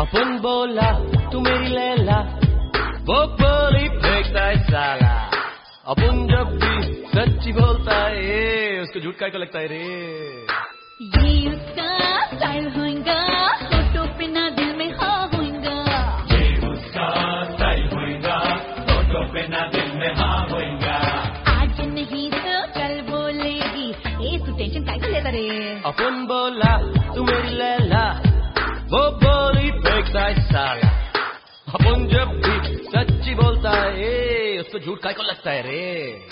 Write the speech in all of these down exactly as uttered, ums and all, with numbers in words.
अपन बोला तू मेरी लैला, वो बोली फेंकता है साला। अपन जब भी सच्ची बोलता है उसको झूठ काहे को लगता है रे। ये उसका स्टाइल होएगा, होठों पे ना दिल में हाँ होएगा। ये उसका स्टाइल होएगा, होठों पे ना दिल में हाँ होएगा। आज नहीं तो कल बोलेगी, ए तू टेंशन काहे को लेता रे। अपन बोला तू मेरी लैला, वो बोली फेंकता है साला। अपन जब भी सच्ची बोलता है उसको झूठ काहे को लगता है रे।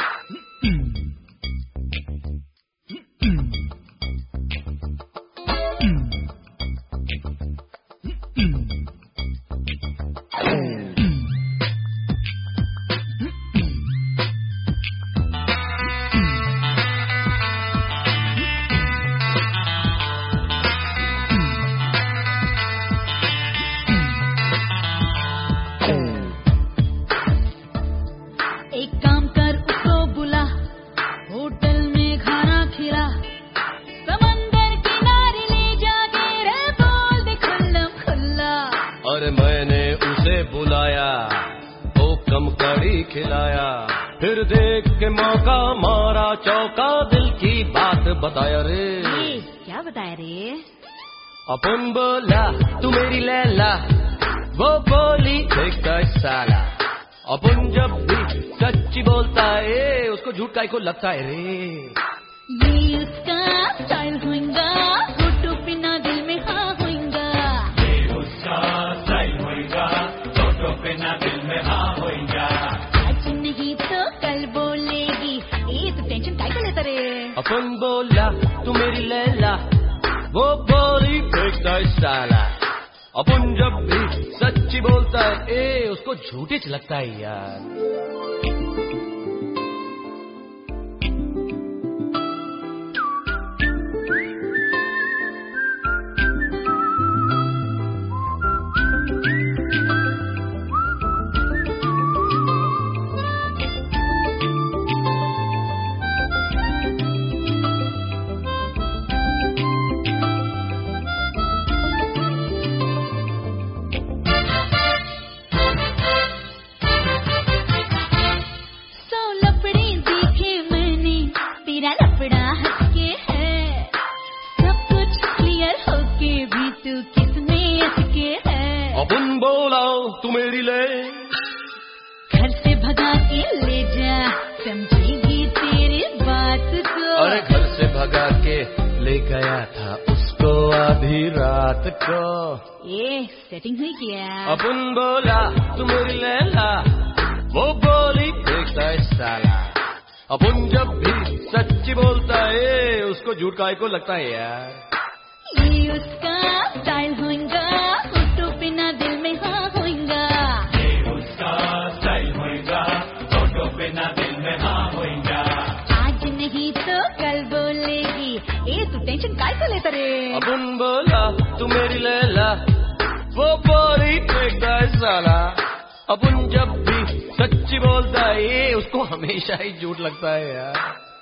एक काम कर उसको बुला, होटल में खाना खिला, समंदर किनारे ले जाके रे बोल दे खुल्लम खुल्ला। अरे मैंने उसे बुलाया तो कम कड़ी खिलाया, फिर देख के मौका मारा चौका, दिल की बात बताया रे। ये क्या बताया रे। अपन बोला तू मेरी लैला, वो बोली फेंकता है साला। अपन जब भी सच्ची बोलता है उसको झूठ काहे को लगता है रे। ये उसका स्टाइल होएगा, होठों पे ना दिल में हाँ होएगा। ये उसका स्टाइल होएगा, होठों पे ना दिल में हाँ होएगा। आज नहीं तो कल बोलेगी, ए तू टेंशन काहे को लेता रे। अपन बोला तू मेरी लैला, वो बोली फेंकता है साला। अपन जब भी सच्ची बोलता है ए उसको झूठी लगता है यार। लफड़ा हटके है, सब कुछ क्लियर होके भी तू किसमें अटके है। अपन बोला तू मेरी ले, घर से भगा के ले जा, समझेगी तेरी बात को। अरे घर से भगा के ले गया था उसको आधी रात को। ये सेटिंग हुई क्या। अपन बोला तू मेरी लैला, वो बोली फेंकता है साला। अपन जब भी सच्ची बोलता है उसको झूठ काहे को लगता है यार। ये उसका स्टाइल होएगा, होठों पे ना दिल में हाँ होएगा। ये उसका स्टाइल होएगा, होठों पे ना दिल में हाँ होएगा। आज नहीं तो कल बोलेगी, ए तू टेंशन काहे को लेता रे। अपन बोला तू मेरी लैला, वो बोली फेंकता है साला। अपन जब भी सच्ची बोलता है उसको हमेशा ही झूठ लगता है यार।